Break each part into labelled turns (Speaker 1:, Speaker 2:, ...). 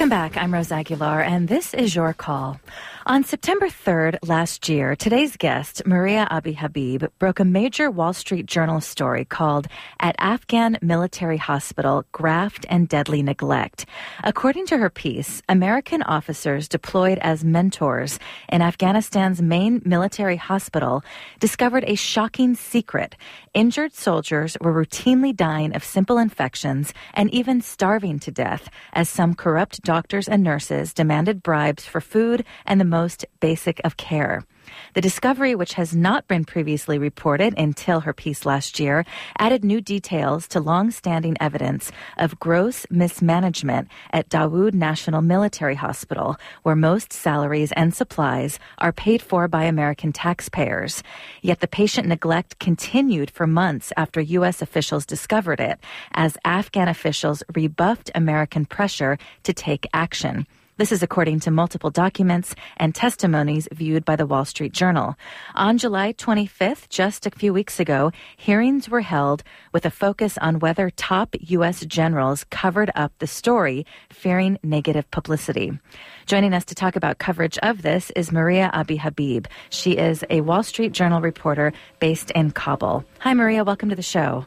Speaker 1: Welcome back. I'm Rose Aguilar, and this is Your Call. On September 3rd last year, today's guest, Maria Abi Habib, broke a major Wall Street Journal story called At Afghan Military Hospital, Graft and Deadly Neglect. According to her piece, American officers deployed as mentors in Afghanistan's main military hospital discovered a shocking secret. Injured soldiers were routinely dying of simple infections and even starving to death as some corrupt doctors and nurses demanded bribes for food and the most basic of care. The discovery, which has not been previously reported until her piece last year, added new details to long-standing evidence of gross mismanagement at Dawood National Military Hospital, where most salaries and supplies are paid for by American taxpayers. Yet the patient neglect continued for months after U.S. officials discovered it, as Afghan officials rebuffed American pressure to take action. This is according to multiple documents and testimonies viewed by the Wall Street Journal. On July 25th, just a few weeks ago, hearings were held with a focus on whether top U.S. generals covered up the story, fearing negative publicity. Joining us to talk about coverage of this is Maria Abi Habib. She is a Wall Street Journal reporter based in Kabul. Hi, Maria. Welcome to the show.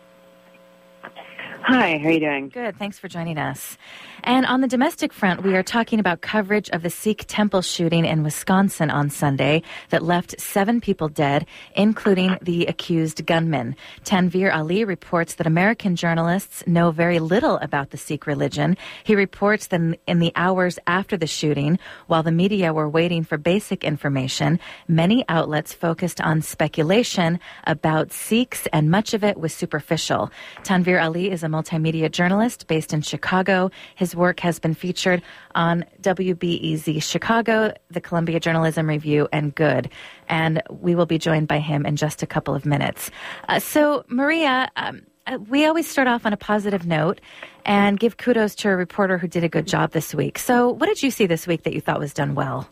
Speaker 2: Hi, how are you doing?
Speaker 1: Good. Thanks for joining us. And on the domestic front, we are talking about coverage of the Sikh temple shooting in Wisconsin on Sunday that left 7 people dead, including the accused gunman. Tanveer Ali reports that American journalists know very little about the Sikh religion. He reports that in the hours after the shooting, while the media were waiting for basic information, many outlets focused on speculation about Sikhs, and much of it was superficial. Tanveer Ali is a multimedia journalist based in Chicago. His work has been featured on WBEZ Chicago, the Columbia Journalism Review, and Good. And we will be joined by him in just a couple of minutes. So, Maria, we always start off on a positive note and give kudos to a reporter who did a good job this week. So what did you see this week that you thought was done well?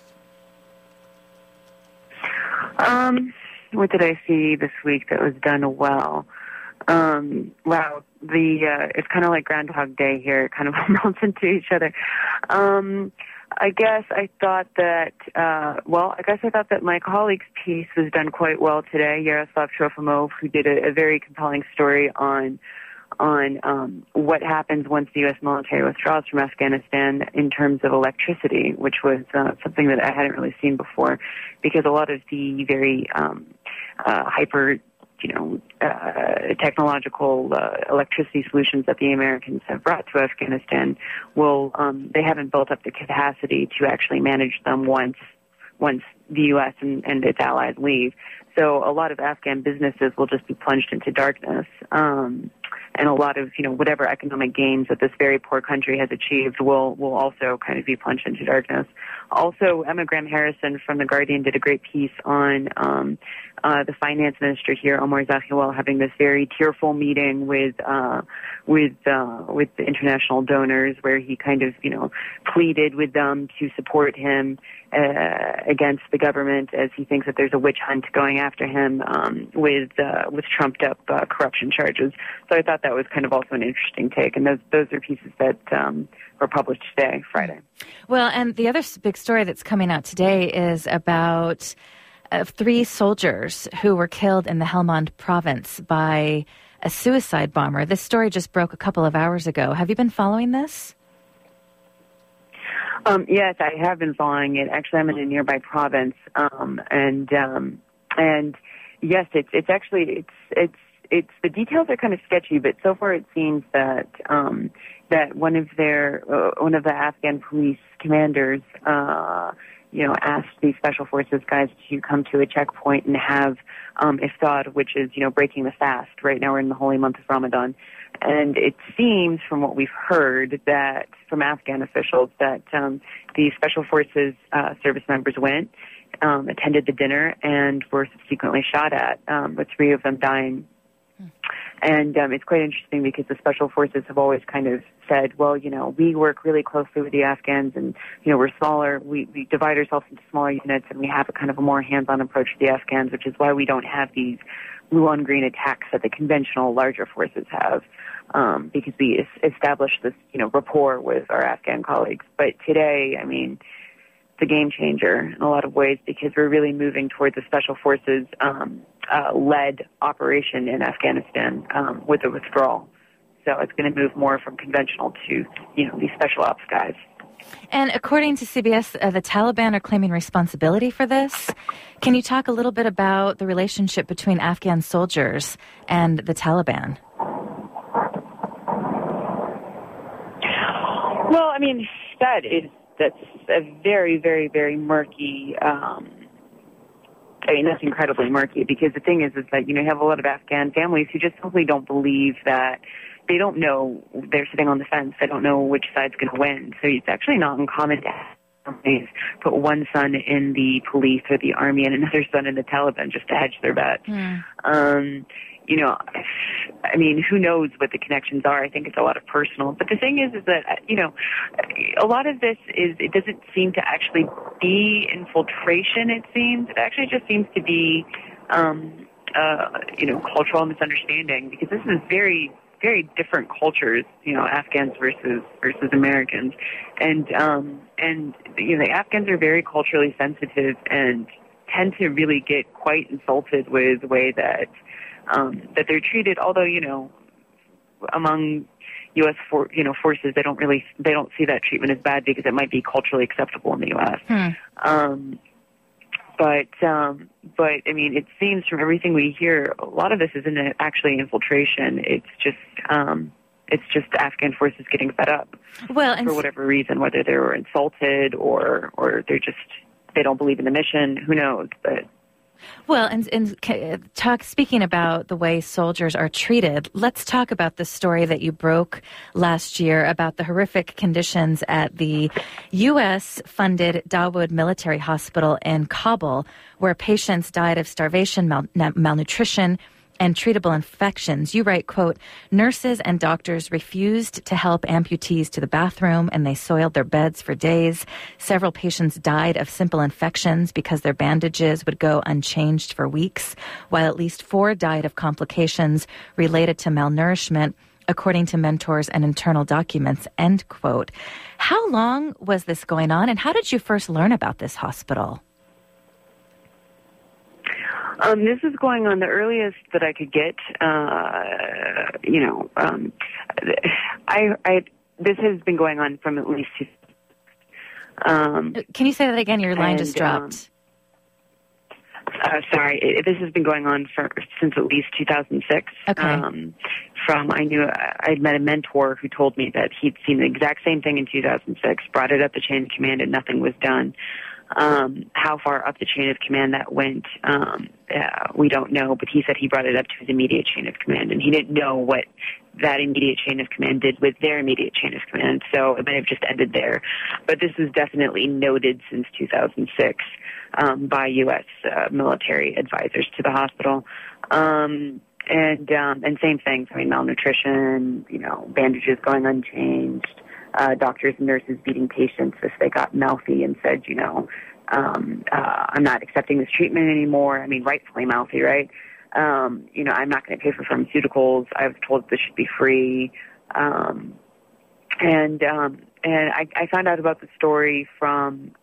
Speaker 2: What did I see this week that was done well? Wow, it's kind of like Groundhog Day here. It kind of melts into each other. I guess I thought that my colleague's piece was done quite well today. Yaroslav Trofimov, who did a very compelling story on what happens once the U.S. military withdraws from Afghanistan in terms of electricity, which was something that I hadn't really seen before, because a lot of the very hyper technological electricity solutions that the Americans have brought to Afghanistan they haven't built up the capacity to actually manage them once the U.S. and its allies leave. So a lot of Afghan businesses will just be plunged into darkness. And a lot of, whatever economic gains that this very poor country has achieved will also kind of be plunged into darkness. Also, Emma Graham Harrison from The Guardian did a great piece on the finance minister here, Omar Zaghewal, having this very tearful meeting with the international donors, where he kind of, pleaded with them to support him against the government, as he thinks that there's a witch hunt going after him with trumped up corruption charges. So I thought that was kind of also an interesting take, and those are pieces that were published today, Friday.
Speaker 1: Well, and the other big story that's coming out today is about 3 soldiers who were killed in the Helmand province by a suicide bomber. This story just broke a couple of hours ago. Have you been following this?
Speaker 2: Yes, I have been following it. Actually, I'm in a nearby province, and yes, it's the details are kind of sketchy, but so far it seems that one of the Afghan police commanders, asked the special forces guys to come to a checkpoint and have iftar, which is breaking the fast. Right now we're in the holy month of Ramadan. And it seems, from what we've heard, that from Afghan officials, that the Special Forces service members went, attended the dinner, and were subsequently shot at, with 3 of them dying. And it's quite interesting because the special forces have always kind of said, well, we work really closely with the Afghans and, we're smaller. We divide ourselves into smaller units and we have a kind of a more hands-on approach to the Afghans, which is why we don't have these blue-on-green attacks that the conventional larger forces have, because we established this, rapport with our Afghan colleagues. But today, it's a game changer in a lot of ways because we're really moving towards a special forces led operation in Afghanistan with the withdrawal. So it's going to move more from conventional to, these special ops guys.
Speaker 1: And according to CBS, the Taliban are claiming responsibility for this. Can you talk a little bit about the relationship between Afghan soldiers and the Taliban?
Speaker 2: Well, that's a very, very, very murky. That's incredibly murky because the thing is that you have a lot of Afghan families who just simply don't believe that. They don't know. They're sitting on the fence. They don't know which side's going to win. So it's actually not uncommon to have families put one son in the police or the army and another son in the Taliban just to hedge their bet. Who knows what the connections are? I think it's a lot of personal. But the thing is that, a lot of this it doesn't seem to actually be infiltration, it seems. It actually just seems to be, cultural misunderstanding because this is very, very different cultures, Afghans versus Americans. And the Afghans are very culturally sensitive and tend to really get quite insulted with the way that they're treated, although, among U.S. forces, they don't see that treatment as bad because it might be culturally acceptable in the U.S. But it seems from everything we hear, a lot of this isn't actually infiltration. It's just Afghan forces getting fed up for whatever reason, whether they were insulted or they don't believe in the mission. Who knows? But
Speaker 1: well, speaking about the way soldiers are treated, let's talk about the story that you broke last year about the horrific conditions at the U.S.-funded Dawood Military Hospital in Kabul, where patients died of starvation, malnutrition, and treatable infections. You write, quote, nurses and doctors refused to help amputees to the bathroom and they soiled their beds for days. Several patients died of simple infections because their bandages would go unchanged for weeks, while at least 4 died of complications related to malnourishment, according to mentors and internal documents, end quote. How long was this going on and how did you first learn about this hospital?
Speaker 2: This is going on the earliest that I could get. This has been going on from at least.
Speaker 1: Can you say that again? Your line just dropped.
Speaker 2: Sorry, this has been going on since at least 2006.
Speaker 1: Okay.
Speaker 2: I'd met a mentor who told me that he'd seen the exact same thing in 2006, brought it up the chain of command, and nothing was done. How far up the chain of command that went, we don't know, but he said he brought it up to his immediate chain of command, and he didn't know what that immediate chain of command did with their immediate chain of command, so it may have just ended there. But this is definitely noted since 2006 by U.S. Military advisors to the hospital. And same things, malnutrition, bandages going unchanged, doctors and nurses beating patients if they got mouthy and said, I'm not accepting this treatment anymore. Rightfully mouthy, right? I'm not going to pay for pharmaceuticals. I was told this should be free. And I found out about the story from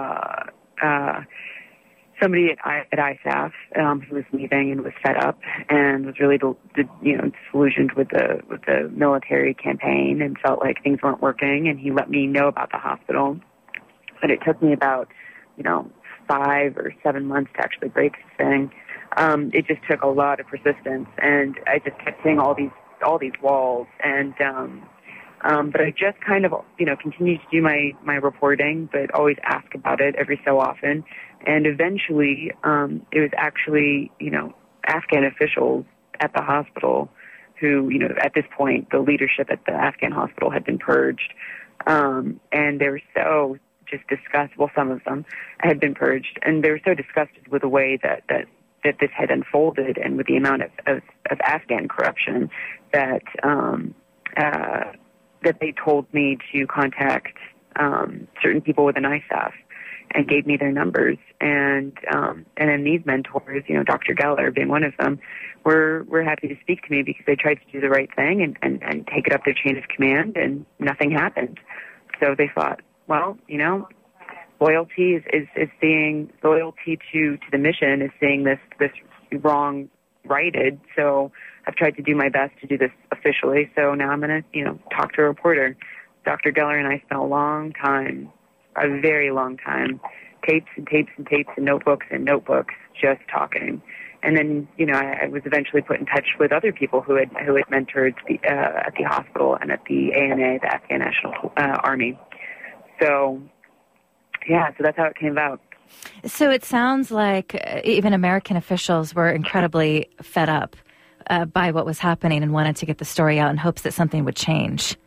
Speaker 2: somebody at ISAF who was leaving and was fed up and was really disillusioned with the military campaign and felt like things weren't working. And he let me know about the hospital, but it took me about 5 or 7 months to actually break the thing. It just took a lot of persistence, and I just kept seeing all these walls. And but I just kind of continued to do my reporting, but always ask about it every so often. And eventually, it was actually, Afghan officials at the hospital who, at this point, the leadership at the Afghan hospital had been purged. And they were so just disgusted. Well, some of them had been purged. And they were so disgusted with the way that that this had unfolded, and with the amount of Afghan corruption, that that they told me to contact certain people within ISAF, and gave me their numbers. And then these mentors, Dr. Geller being one of them, were happy to speak to me because they tried to do the right thing and take it up their chain of command, and nothing happened. So they thought, well, loyalty is seeing loyalty to the mission is seeing this wrong righted. So I've tried to do my best to do this officially. So now I'm going to, talk to a reporter. Dr. Geller and I spent a long time, a very long time, tapes and tapes and tapes and notebooks, just talking. And then, I was eventually put in touch with other people who had mentored at the hospital and at the ANA, the Afghan National Army. So, yeah, so that's how it came about.
Speaker 1: So it sounds like even American officials were incredibly fed up by what was happening and wanted to get the story out in hopes that something would change.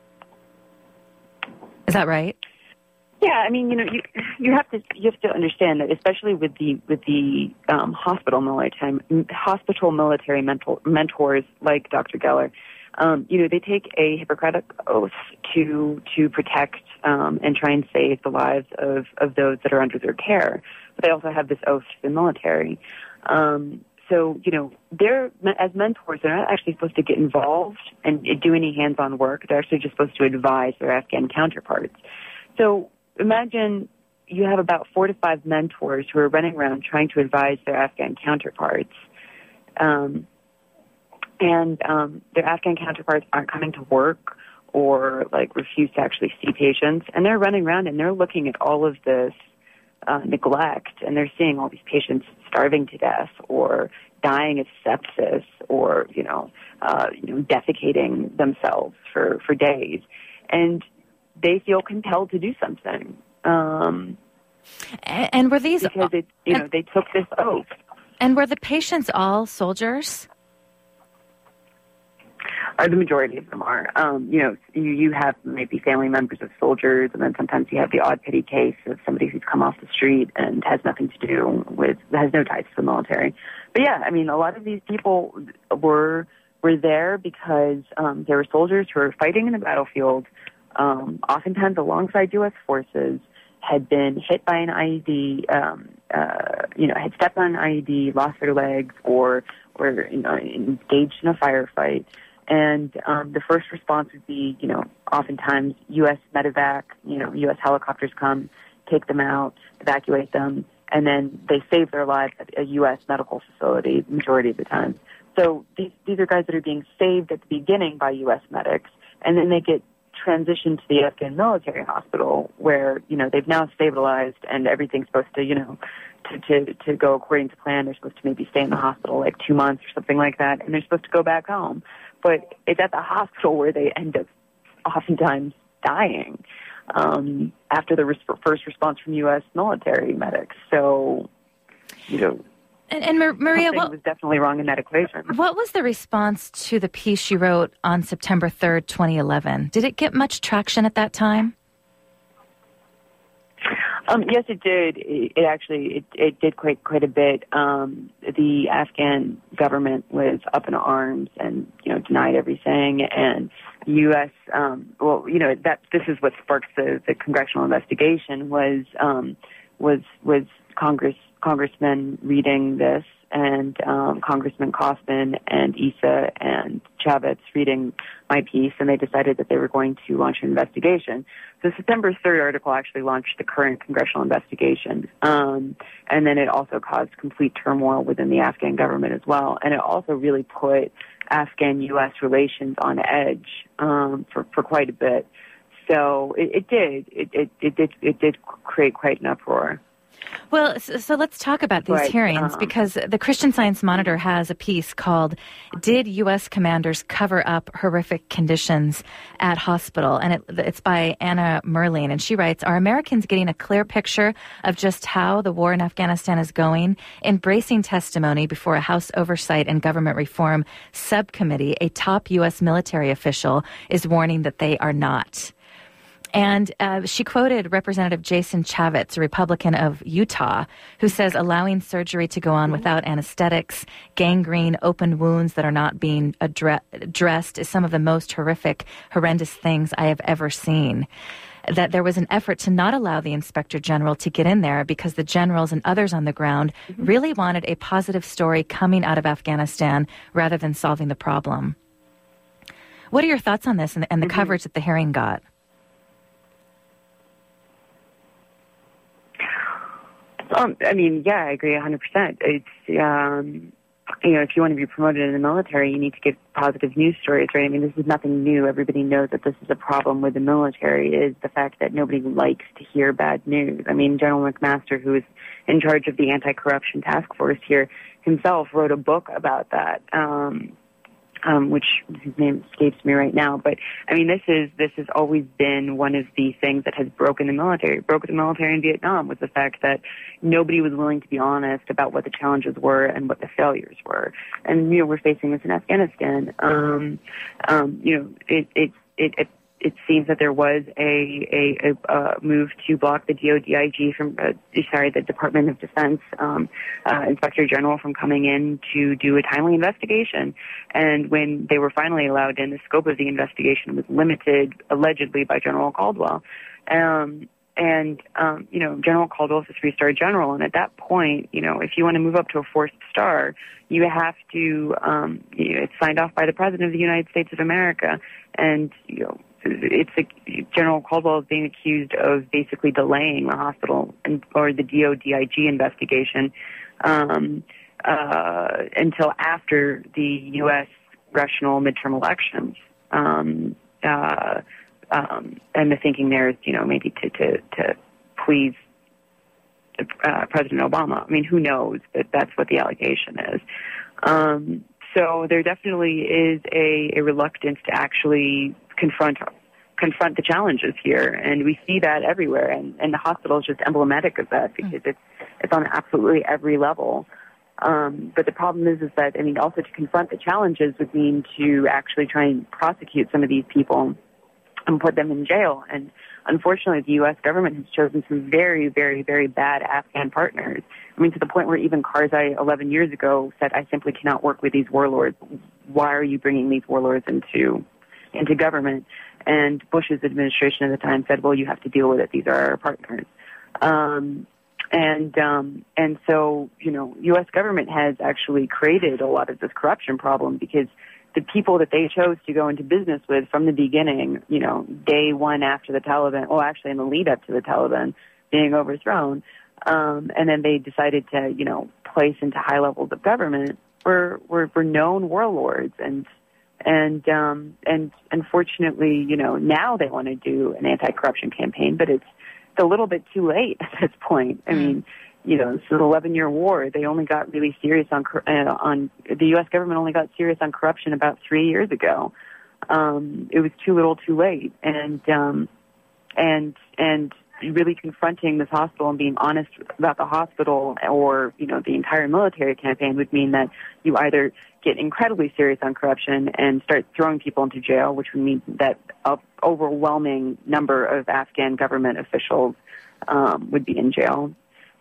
Speaker 1: Is that right?
Speaker 2: Yeah, I mean, you have to understand that, especially with the hospital military mentors like Dr. Geller, they take a Hippocratic oath to protect and try and save the lives of those that are under their care. But they also have this oath to the military. So, they're, as mentors, they're not actually supposed to get involved and do any hands-on work. They're actually just supposed to advise their Afghan counterparts. So imagine you have about 4 to 5 mentors who are running around trying to advise their Afghan counterparts. And their Afghan counterparts aren't coming to work or, refuse to actually see patients. And they're running around and they're looking at all of this neglect, and they're seeing all these patients starving to death or dying of sepsis or, defecating themselves for days. And they feel compelled to do something.
Speaker 1: And were these...
Speaker 2: Because, they took this oath.
Speaker 1: And were the patients all soldiers?
Speaker 2: The majority of them are. You have maybe family members of soldiers, and then sometimes you have the odd pity case of somebody who's come off the street and has nothing to do has no ties to the military. But yeah, I mean, a lot of these people were there because they were soldiers who were fighting in the battlefield, oftentimes alongside U.S. forces, had been hit by an IED, had stepped on an IED, lost their legs, or engaged in a firefight. And the first response would be, oftentimes U.S. medevac, U.S. helicopters come, take them out, evacuate them, and then they save their lives at a U.S. medical facility the majority of the time. So these are guys that are being saved at the beginning by U.S. medics, and then they get transitioned to the Afghan military hospital where, they've now stabilized and everything's supposed to, to go according to plan. They're supposed to maybe stay in the hospital 2 months or something like that, and they're supposed to go back home. But it's at the hospital where they end up oftentimes dying after the first response from U.S. military medics. So,
Speaker 1: And Maria,
Speaker 2: what was definitely wrong in that equation.
Speaker 1: What was the response to the piece you wrote on September 3rd, 2011? Did it get much traction at that time?
Speaker 2: Yes, it did. It actually did quite a bit. The Afghan government was up in arms and denied everything, and U.S. This is what sparked the congressional investigation was congressmen reading this, and Congressman Kaufman and Issa and Chavez reading my piece, and they decided that they were going to launch an investigation. The September 3rd article actually launched the current congressional investigation, and then it also caused complete turmoil within the Afghan government as well, and it also really put Afghan-U.S. relations on edge for quite a bit. So it did create quite an uproar.
Speaker 1: Well, so let's talk about these hearings, because the Christian Science Monitor has a piece called "Did U.S. Commanders Cover Up Horrific Conditions at Hospital?" And it's by Anna Merlin, and she writes, "Are Americans getting a clear picture of just how the war in Afghanistan is going? Embracing testimony before a House Oversight and Government Reform Subcommittee, a top U.S. military official is warning that they are not." And she quoted Representative Jason Chavez, a Republican of Utah, who says allowing surgery to go on without anesthetics, gangrene, open wounds that are not being addressed is some of the most horrendous things I have ever seen. That there was an effort to not allow the Inspector General to get in there because the generals and others on the ground really wanted a positive story coming out of Afghanistan rather than solving the problem. What are your thoughts on this and the coverage that the hearing got?
Speaker 2: I mean, yeah, I agree 100%. It's, you know, if you want to be promoted in the military, you need to give positive news stories, right? I mean, this is nothing new. Everybody knows that this is a problem with the military, is the fact that nobody likes to hear bad news. I mean, General McMaster, who is in charge of the anti-corruption task force here, himself wrote a book about that, which his name escapes me right now. But I mean, this has always been one of the things that has broken the military. Broke the military in Vietnam was the fact that nobody was willing to be honest about what the challenges were and what the failures were. And you know, we're facing this in Afghanistan. You know, it seems that there was a move to block the DODIG from, the Department of Defense Inspector General from coming in to do a timely investigation. And when they were finally allowed in, the scope of the investigation was limited, allegedly, by General Caldwell. You know, General Caldwell is a 3-star general, and at that point, you know, if you want to move up to a 4th star, you have to, you know, it's signed off by the President of the United States of America, and, you know, General Caldwell is being accused of basically delaying the hospital or the DODIG investigation until after the U.S. congressional midterm elections. And the thinking there is, you know, maybe to please President Obama. I mean, who knows? But that's what the allegation is. So there definitely is a reluctance to actually confront the challenges here, and we see that everywhere. And the hospital is just emblematic of that because it's on absolutely every level. But the problem is that, I mean, also to confront the challenges would mean to actually try and prosecute some of these people and put them in jail. And unfortunately, the U.S. government has chosen some very, very, very bad Afghan partners. I mean, to the point where even Karzai 11 years ago said, I simply cannot work with these warlords. Why are you bringing these warlords into government? And Bush's administration at the time said, well, you have to deal with it. These are our partners. And so, you know, U.S. government has actually created a lot of this corruption problem because the people that they chose to go into business with from the beginning, you know, day one after the Taliban, well, actually in the lead up to the Taliban being overthrown, and then they decided to, you know, place into high levels of government were known warlords. And unfortunately, you know, now they want to do an anti-corruption campaign, but it's a little bit too late at this point. I mean, you know, this is an 11-year war. They only got really serious on the U.S. government only got serious on corruption about 3 years ago. It was too little, too late, and really confronting this hospital and being honest about the hospital or, you know, the entire military campaign would mean that you either get incredibly serious on corruption and start throwing people into jail, which would mean that an overwhelming number of Afghan government officials would be in jail.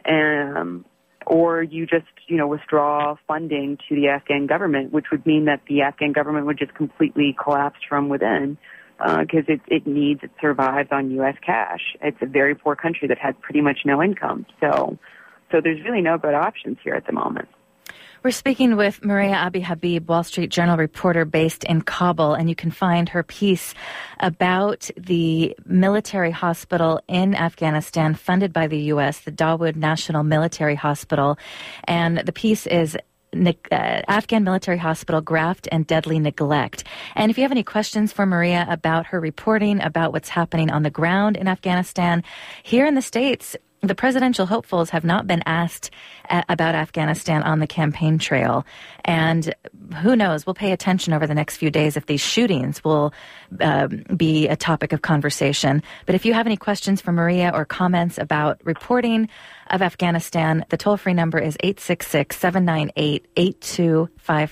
Speaker 2: Or you just, you know, withdraw funding to the Afghan government, which would mean that the Afghan government would just completely collapse from within because it survives on U.S. cash. It's a very poor country that has pretty much no income. So there's really no good options here at the moment.
Speaker 1: We're speaking with Maria Abi Habib, Wall Street Journal reporter based in Kabul, and you can find her piece about the military hospital in Afghanistan funded by the U.S., the Dawood National Military Hospital. And the piece is Afghan Military Hospital, Graft and Deadly Neglect. And if you have any questions for Maria about her reporting, about what's happening on the ground in Afghanistan, here in the States, the presidential hopefuls have not been asked about Afghanistan on the campaign trail. And who knows, we'll pay attention over the next few days if these shootings will be a topic of conversation. But if you have any questions for Maria or comments about reporting of Afghanistan. The toll-free number is 866-798-8255,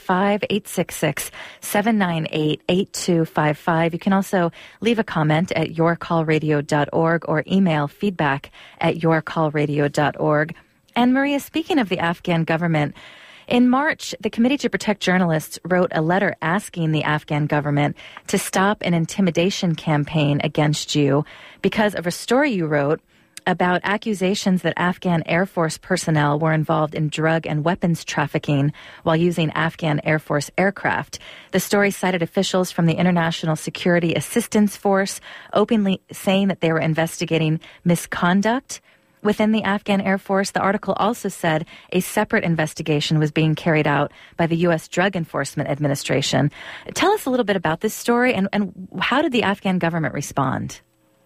Speaker 1: 866-798-8255. You can also leave a comment at yourcallradio.org or email feedback@yourcallradio.org. And Maria, speaking of the Afghan government, in March, the Committee to Protect Journalists wrote a letter asking the Afghan government to stop an intimidation campaign against you because of a story you wrote about accusations that Afghan Air Force personnel were involved in drug and weapons trafficking while using Afghan Air Force aircraft. The story cited officials from the International Security Assistance Force openly saying that they were investigating misconduct within the Afghan Air Force. The article also said a separate investigation was being carried out by the U.S. Drug Enforcement Administration. Tell us a little bit about this story and how did the Afghan government respond?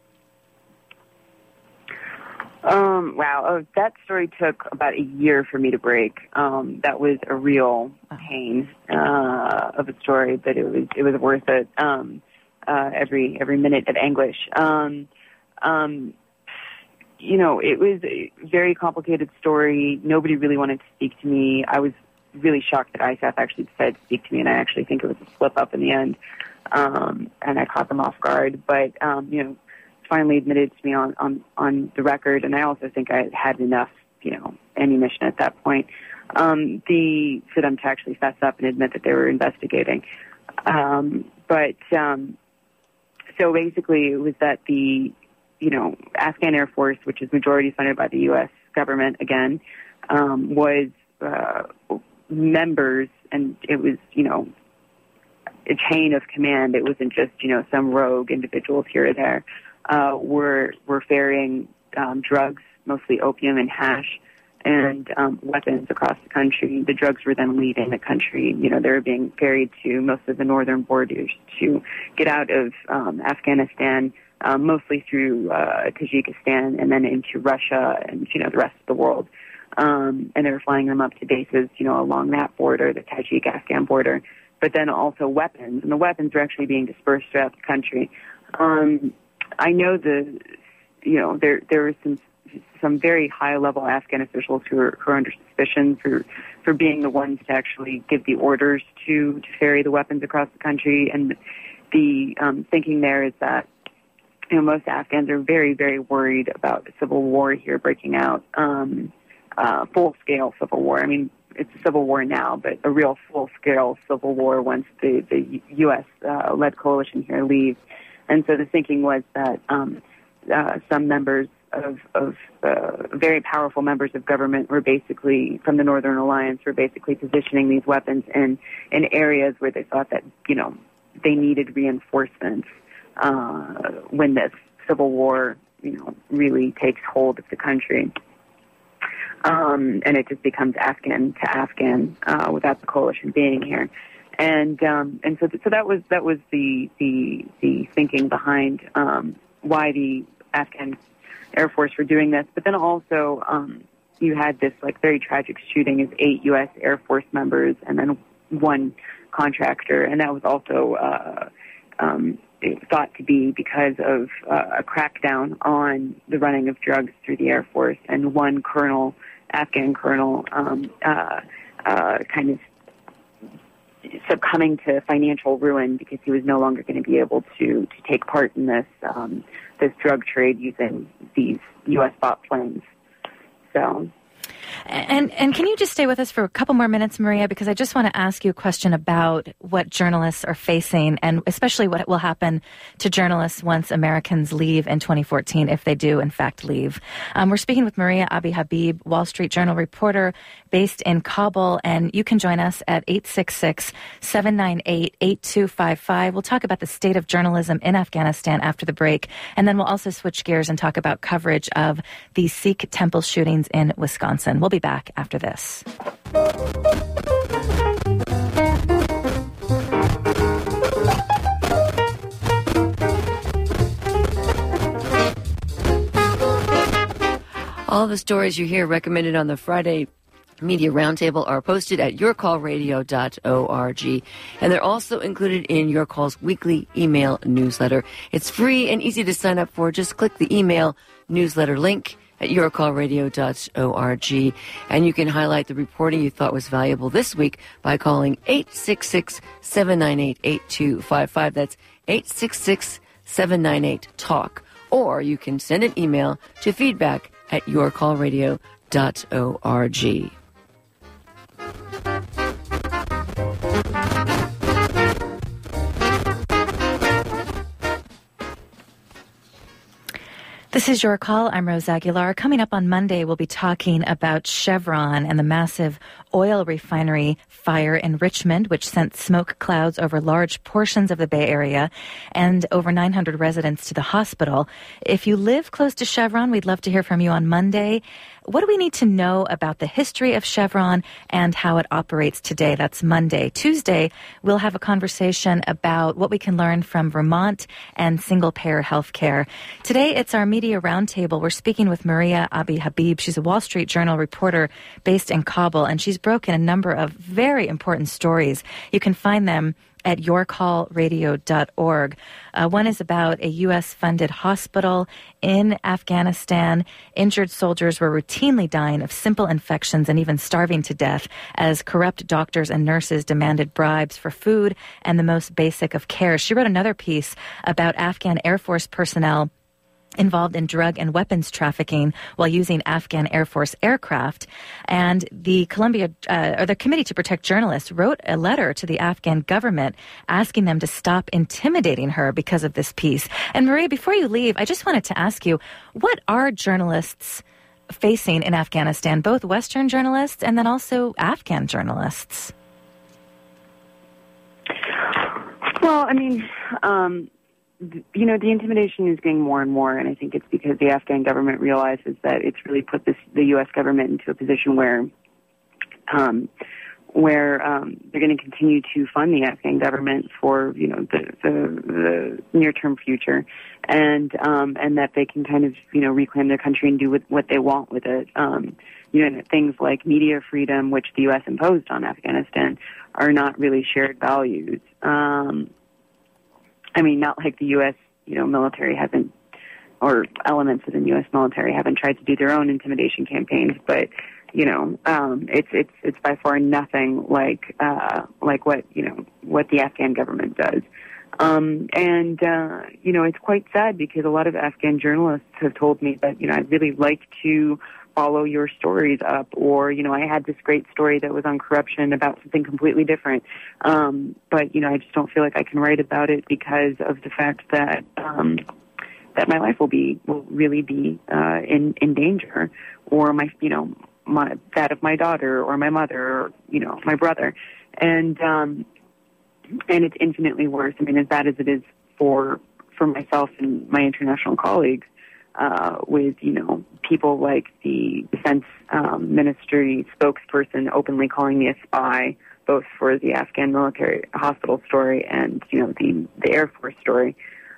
Speaker 2: Wow. That story took about a year for me to break. That was a real pain of a story, but it was worth it. Every minute of anguish. It was a very complicated story. Nobody really wanted to speak to me. I was really shocked that ISAF actually decided to speak to me, and I actually think it was a slip-up in the end, and I caught them off guard. But, finally admitted to me on the record, and I also think I had enough, ammunition at that point, for them to actually fess up and admit that they were investigating. So basically it was that the Afghan Air Force, which is majority funded by the U.S. government again, was members, and it was, a chain of command. It wasn't just, some rogue individuals here or there, were ferrying drugs, mostly opium and hash, and weapons across the country. The drugs were then leaving the country. They were being ferried to most of the northern borders to get out of Afghanistan, mostly through Tajikistan and then into Russia and, the rest of the world. And they were flying them up to bases, along that border, the Tajik-Afghan border, but then also weapons. And the weapons were actually being dispersed throughout the country. I know there were some very high-level Afghan officials who are under suspicion for being the ones to actually give the orders to ferry the weapons across the country. And the thinking there is that most Afghans are very, very worried about a civil war here breaking out, full-scale civil war. I mean, it's a civil war now, but a real full-scale civil war once the U.S.-led coalition here leaves. And so the thinking was that some members of very powerful members of government were basically, from the Northern Alliance, were basically positioning these weapons in areas where they thought that, they needed reinforcements when this civil war, really takes hold of the country. And it just becomes Afghan to Afghan without the coalition being here. And so that was the thinking behind why the Afghan Air Force were doing this. But then also you had this very tragic shooting of 8 U.S. Air Force members and then 1 contractor, and that was also thought to be because of a crackdown on the running of drugs through the Air Force, and 1 colonel, Afghan colonel, kind of succumbing to financial ruin because he was no longer going to be able to take part in this drug trade using these U.S. bought planes. So.
Speaker 1: And can you just stay with us for a couple more minutes, Maria, because I just want to ask you a question about what journalists are facing and especially what will happen to journalists once Americans leave in 2014, if they do, in fact, leave. We're speaking with Maria Abi Habib, Wall Street Journal reporter based in Kabul, and you can join us at 866-798-8255. We'll talk about the state of journalism in Afghanistan after the break, and then we'll also switch gears and talk about coverage of the Sikh temple shootings in Wisconsin. We'll be back after this.
Speaker 3: All the stories you hear recommended on the Friday Media Roundtable are posted at yourcallradio.org, and they're also included in Your Call's weekly email newsletter. It's free and easy to sign up for. Just click the email newsletter link at yourcallradio.org. And you can highlight the reporting you thought was valuable this week by calling 866-798-8255. That's 866-798-TALK. Or you can send an email to feedback at yourcallradio.org.
Speaker 1: This is Your Call. I'm Rose Aguilar. Coming up on Monday, we'll be talking about Chevron and the massive oil refinery fire in Richmond, which sent smoke clouds over large portions of the Bay Area and over 900 residents to the hospital. If you live close to Chevron, we'd love to hear from you on Monday. What do we need to know about the history of Chevron and how it operates today? That's Monday. Tuesday, we'll have a conversation about what we can learn from Vermont and single-payer health care. Today, it's our media roundtable. We're speaking with Maria Abi-Habib. She's a Wall Street Journal reporter based in Kabul, and she's broken a number of very important stories. You can find them at yourcallradio.org. One is about a U.S.-funded hospital in Afghanistan. Injured soldiers were routinely dying of simple infections and even starving to death as corrupt doctors and nurses demanded bribes for food and the most basic of care. She wrote another piece about Afghan Air Force personnel involved in drug and weapons trafficking while using Afghan Air Force aircraft. And the the Committee to Protect Journalists wrote a letter to the Afghan government asking them to stop intimidating her because of this piece. And Maria, before you leave, I just wanted to ask you, what are journalists facing in Afghanistan, both Western journalists and then also Afghan journalists?
Speaker 2: Well, I mean, the intimidation is getting more and more, and I think it's because the Afghan government realizes that it's really put the U.S. government into a position where they're going to continue to fund the Afghan government for the near-term future, and that they can kind of reclaim their country and do what they want with it. Things like media freedom, which the U.S. imposed on Afghanistan, are not really shared values. Not like the U.S. military hasn't, or elements of the U.S. military haven't tried to do their own intimidation campaigns, but it's by far nothing like what the Afghan government does. It's quite sad because a lot of Afghan journalists have told me that I'd really like to follow your stories up, or I had this great story that was on corruption about something completely different, but I just don't feel like I can write about it because of the fact that that my life will really be in danger, or that of my daughter or my mother or my brother, and it's infinitely worse. As bad as it is for myself and my international colleagues. With people like the Defense Ministry spokesperson openly calling me a spy, both for the Afghan military hospital story and the Air Force story.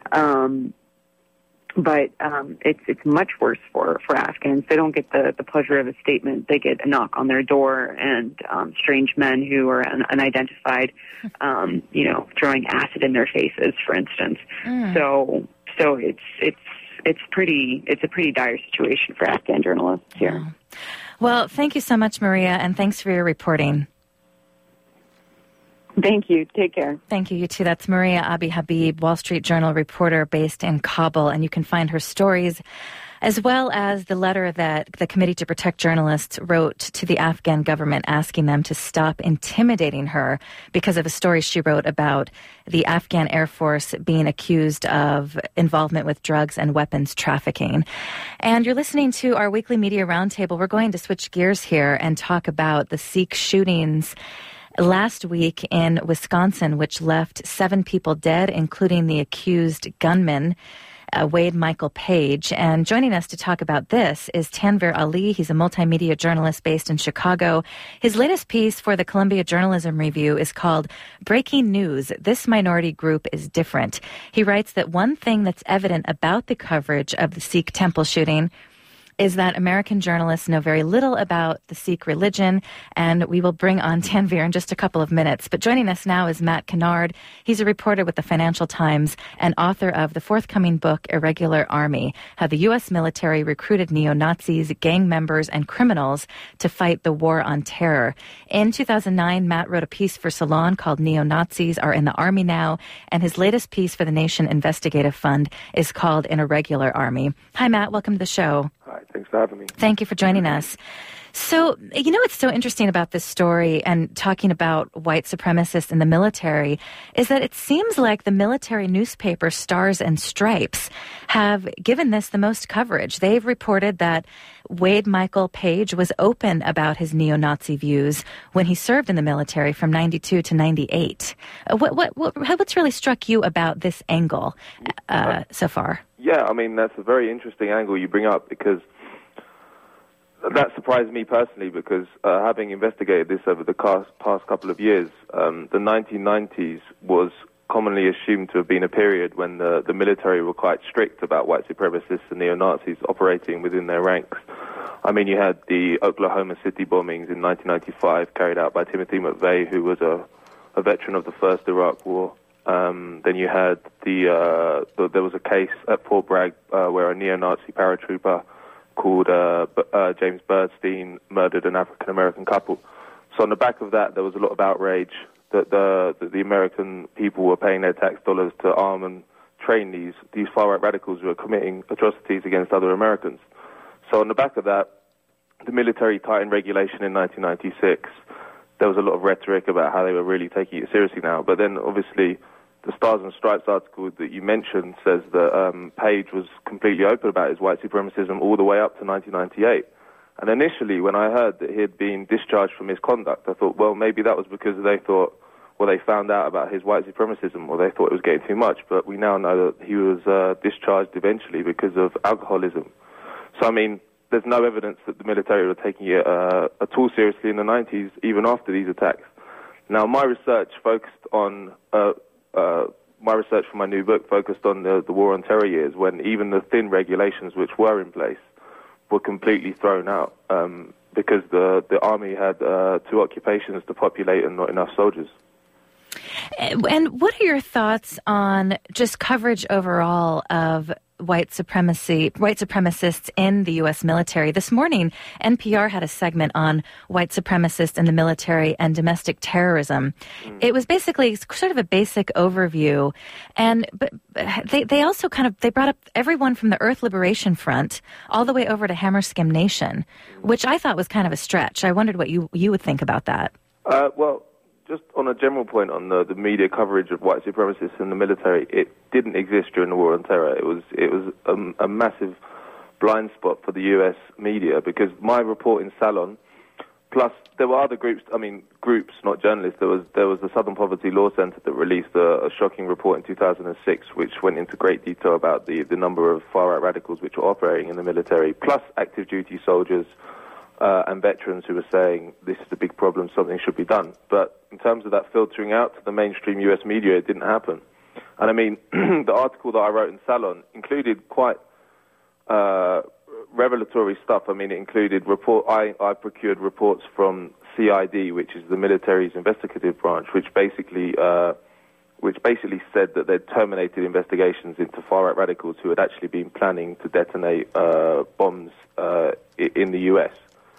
Speaker 2: But it's much worse for Afghans. They don't get the pleasure of a statement. They get a knock on their door and strange men who are unidentified, throwing acid in their faces, for instance. So it's a pretty dire situation for Afghan journalists here.
Speaker 1: Yeah. Well, thank you so much, Maria, and thanks for your reporting.
Speaker 2: Thank you. Take care.
Speaker 1: Thank you. You too. That's Maria Abi-Habib, Wall Street Journal reporter based in Kabul, and you can find her stories as well as the letter that the Committee to Protect Journalists wrote to the Afghan government asking them to stop intimidating her because of a story she wrote about the Afghan Air Force being accused of involvement with drugs and weapons trafficking. And you're listening to our weekly media roundtable. We're going to switch gears here and talk about the Sikh shootings last week in Wisconsin, which left 7 people dead, including the accused gunman, Wade Michael Page. And joining us to talk about this is Tanvir Ali. He's a multimedia journalist based in Chicago. His latest piece for the Columbia Journalism Review is called Breaking News, This Minority Group is Different. He writes that one thing that's evident about the coverage of the Sikh temple shooting is that American journalists know very little about the Sikh religion, and we will bring on Tanvir in just a couple of minutes. But joining us now is Matt Kennard. He's a reporter with the Financial Times and author of the forthcoming book, Irregular Army, How the U.S. Military Recruited Neo-Nazis, Gang Members, and Criminals to Fight the War on Terror. In 2009, Matt wrote a piece for Salon called Neo-Nazis Are in the Army Now, and his latest piece for the Nation Investigative Fund is called An Irregular Army. Hi, Matt. Welcome to the show.
Speaker 4: Hi, thanks for having me.
Speaker 1: Thank you for joining us. So, what's so interesting about this story and talking about white supremacists in the military is that it seems like the military newspaper Stars and Stripes have given this the most coverage. They've reported that Wade Michael Page was open about his neo-Nazi views when he served in the military from 92 to 98. What's really struck you about this angle so far?
Speaker 4: Yeah, I mean, that's a very interesting angle you bring up, because that surprised me personally, because having investigated this over the past couple of years, the 1990s was commonly assumed to have been a period when the military were quite strict about white supremacists and neo-Nazis operating within their ranks. I mean, you had the Oklahoma City bombings in 1995 carried out by Timothy McVeigh, who was a veteran of the First Iraq War. Then you had there was a case at Fort Bragg where a neo-Nazi paratrooper called James Bernstein murdered an African-American couple. So on the back of that, there was a lot of outrage that the American people were paying their tax dollars to arm and train these far-right radicals who were committing atrocities against other Americans. So on the back of that, the military tightened regulation in 1996. There was a lot of rhetoric about how they were really taking it seriously now. But then, obviously, the Stars and Stripes article that you mentioned says that Page was completely open about his white supremacism all the way up to 1998. And initially, when I heard that he had been discharged for misconduct, I thought, well, maybe that was because they found out about his white supremacism, or they thought it was getting too much. But we now know that he was discharged eventually because of alcoholism. So, I mean, there's no evidence that the military were taking it at all seriously in the 90s, even after these attacks. Now, my research for my new book focused on the War on Terror years, when even the thin regulations which were in place were completely thrown out because the army had two occupations to populate and not enough soldiers.
Speaker 1: And what are your thoughts on just coverage overall of white supremacists in the U.S. military? This morning, NPR had a segment on white supremacists in the military and domestic terrorism. It was basically sort of a basic overview, but they also they brought up everyone from the Earth Liberation Front all the way over to Hammerscim Nation, which I thought was kind of a stretch. I wondered what you would think about that.
Speaker 4: Well, just on a general point on the media coverage of white supremacists in the military, it didn't exist during the War on Terror. It was a massive blind spot for the U.S. media, because my report in Salon, plus there were other groups, not journalists. There was the Southern Poverty Law Center that released a shocking report in 2006, which went into great detail about the number of far-right radicals which were operating in the military, plus active duty soldiers and veterans who were saying this is a big problem, something should be done. But in terms of that filtering out to the mainstream U.S. media, it didn't happen. And I mean, the article that I wrote in Salon included quite revelatory stuff. I mean, it included I procured reports from CID, which is the military's investigative branch, which basically said that they'd terminated investigations into far-right radicals who had actually been planning to detonate bombs in the U.S.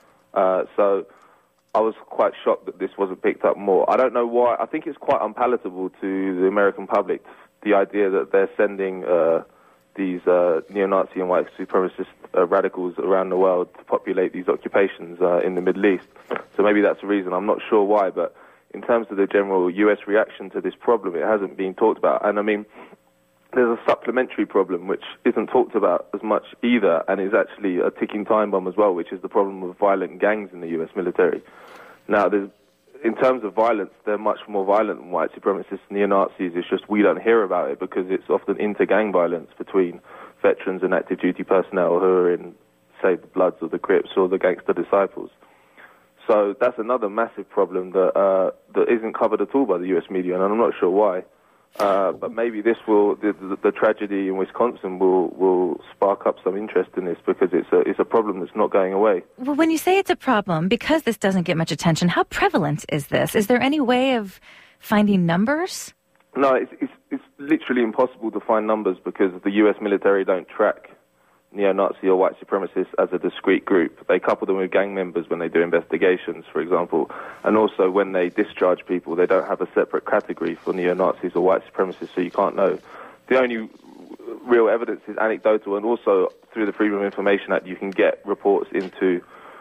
Speaker 4: So I was quite shocked that this wasn't picked up more. I don't know why. I think it's quite unpalatable to the American public, the idea that they're sending these neo-Nazi and white supremacist radicals around the world to populate these occupations in the Middle East. So maybe that's the reason. I'm not sure why, but in terms of the general U.S. reaction to this problem, it hasn't been talked about. And I mean, there's a supplementary problem which isn't talked about as much either, and is actually a ticking time bomb as well, which is the problem of violent gangs in the U.S. military. Now, in terms of violence, they're much more violent than white supremacists and neo-Nazis. It's just we don't hear about it because it's often inter-gang violence between veterans and active duty personnel who are in, say, the Bloods or the Crips or the Gangster Disciples. So that's another massive problem that isn't covered at all by the U.S. media, and I'm not sure why. But maybe this will, the tragedy in Wisconsin will spark up some interest in this, because it's a problem that's not going away.
Speaker 1: Well, when you say it's a problem, because this doesn't get much attention, how prevalent is this? Is there any way of finding numbers?
Speaker 4: No, it's literally impossible to find numbers, because the U.S. military don't track neo-Nazi or white supremacists as a discrete group. They couple them with gang members when they do investigations, for example, and also when they discharge people, they don't have a separate category for neo-Nazis or white supremacists, so you can't know. The only real evidence is anecdotal, and also through the Freedom of Information Act you can get reports into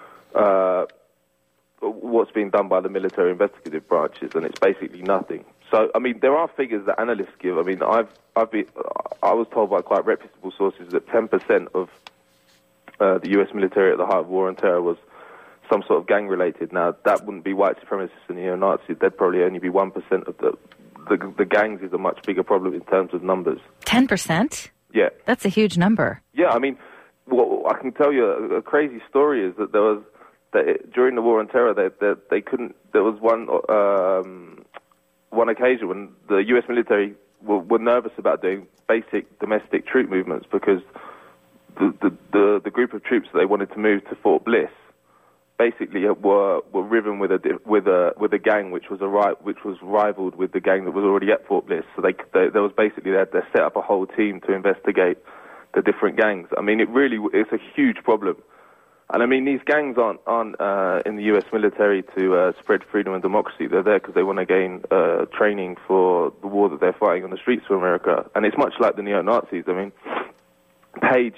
Speaker 4: what's being done by the military investigative branches, and it's basically nothing. So, I mean, there are figures that analysts give. I mean, I was told by quite reputable sources that 10% of the U.S. military at the height of war on terror was some sort of gang-related. Now, that wouldn't be white supremacists and neo-Nazis. There'd probably only be 1% of the gangs is a much bigger problem in terms of numbers. 10%? Yeah.
Speaker 1: That's a huge number.
Speaker 4: Yeah, I mean, I can tell you a crazy story is that during the war on terror, they couldn't. There was one occasion when the U.S. military were nervous about doing basic domestic troop movements, because the group of troops that they wanted to move to Fort Bliss basically were riven with a gang which was rivaled with the gang that was already at Fort Bliss. So there was basically they set up a whole team to investigate the different gangs. I mean, it's a huge problem. And I mean, these gangs aren't in the U.S. military to spread freedom and democracy. They're there because they want to gain training for the war that they're fighting on the streets of America. And it's much like the neo-Nazis. I mean, Page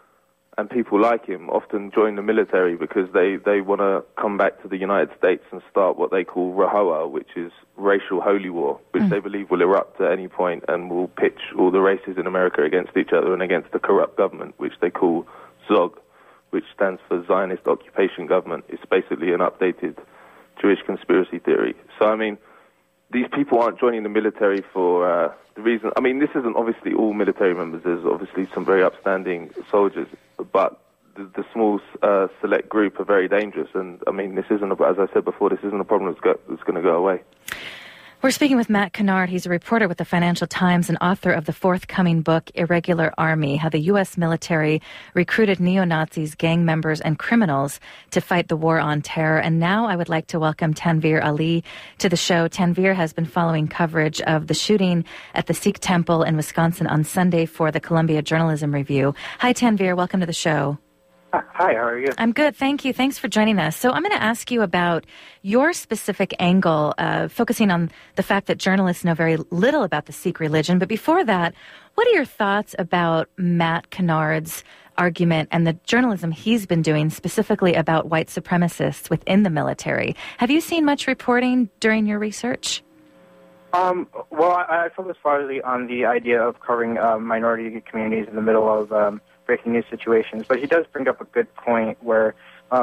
Speaker 4: and people like him often join the military because they want to come back to the United States and start what they call RAHOA, which is racial holy war, which they believe will erupt at any point and will pitch all the races in America against each other and against the corrupt government, which they call ZOG, which stands for Zionist Occupation Government. It's basically an updated Jewish conspiracy theory. So, I mean, these people aren't joining the military for the reason... I mean, this isn't obviously all military members. There's obviously some very upstanding soldiers, but the small select group are very dangerous. And, I mean, this isn't, as I said before, this isn't a problem that's going to go away.
Speaker 1: We're speaking with Matt Kennard. He's a reporter with the Financial Times and author of the forthcoming book, Irregular Army, How the U.S. Military Recruited Neo-Nazis, Gang Members, and Criminals to Fight the War on Terror. And now I would like to welcome Tanveer Ali to the show. Tanveer has been following coverage of the shooting at the Sikh temple in Wisconsin on Sunday for the Columbia Journalism Review. Hi, Tanveer. Welcome to the show.
Speaker 5: Hi, how are you?
Speaker 1: I'm good, thank you. Thanks for joining us. So I'm going to ask you about your specific angle, focusing on the fact that journalists know very little about the Sikh religion. But before that, what are your thoughts about Matt Kennard's argument and the journalism he's been doing specifically about white supremacists within the military? Have you seen much reporting during your research?
Speaker 5: Well, I focus largely on the idea of covering minority communities in the middle of breaking news situations, but he does bring up a good point where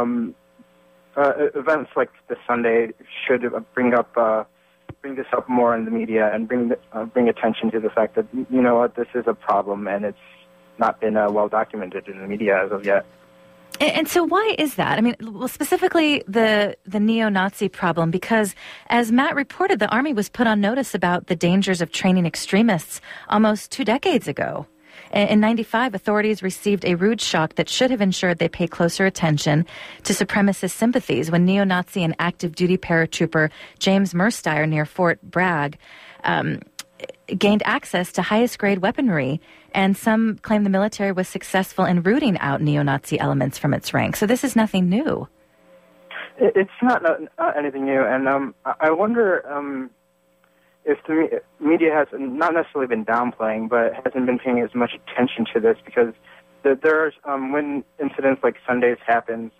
Speaker 5: events like this Sunday should bring this up more in the media and bring attention to the fact that, you know what, this is a problem and it's not been well documented in the media as of yet.
Speaker 1: And so why is that? I mean, well, specifically the neo-Nazi problem, because as Matt reported, the Army was put on notice about the dangers of training extremists almost 2 decades ago. In 1995, authorities received a rude shock that should have ensured they pay closer attention to supremacist sympathies when neo-Nazi and active duty paratrooper James Merstier near Fort Bragg gained access to highest grade weaponry, and some claim the military was successful in rooting out neo-Nazi elements from its ranks. So this is nothing new.
Speaker 5: It's not anything new, and I wonder if the media has not necessarily been downplaying, but hasn't been paying as much attention to this, because there's when incidents like Sundays happens,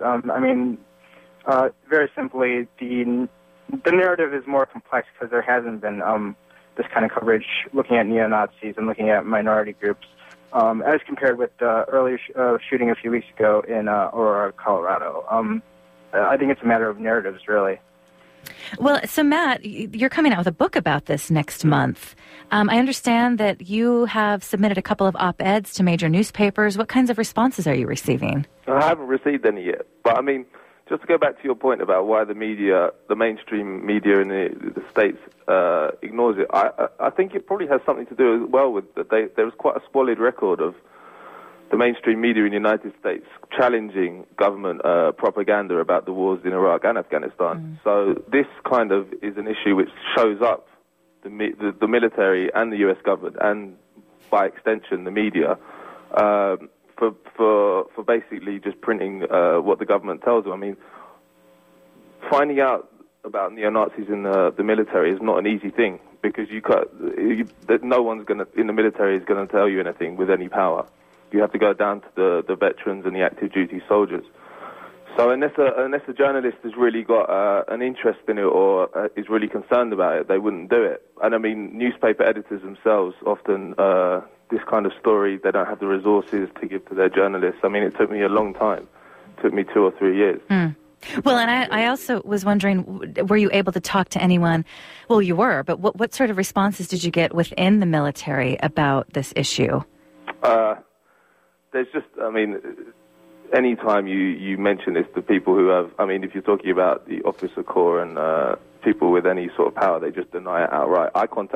Speaker 5: very simply, the narrative is more complex because there hasn't been this kind of coverage looking at neo-Nazis and looking at minority groups, as compared with the earlier shooting a few weeks ago in Aurora, Colorado. I think it's a matter of narratives, really.
Speaker 1: Well, so Matt, you're coming out with a book about this next month. I understand that you have submitted a couple of op-eds to major newspapers. What kinds of responses are you receiving?
Speaker 4: I haven't received any yet, but I mean, just to go back to your point about why the media, the mainstream media in the States ignores it, I think it probably has something to do as well with that there was quite a squalid record of the mainstream media in the United States challenging government propaganda about the wars in Iraq and Afghanistan. So this kind of is an issue which shows up the military and the U.S. government, and by extension the media, for basically just printing what the government tells them. I mean, finding out about neo-Nazis in the military is not an easy thing, because no one's in the military is going to tell you anything with any power. You have to go down to the veterans and the active duty soldiers. So unless a journalist has really got an interest in it or is really concerned about it, they wouldn't do it. And I mean, newspaper editors themselves often, this kind of story, they don't have the resources to give to their journalists. I mean, it took me a long time. It took me 2 or 3 years.
Speaker 1: Well, and I also was wondering, were you able to talk to anyone? Well, you were, but what sort of responses did you get within the military about this issue?
Speaker 4: There's just, I mean, any time you mention this to people who have, I mean, if you're talking about the officer corps and people with any sort of power, they just deny it outright.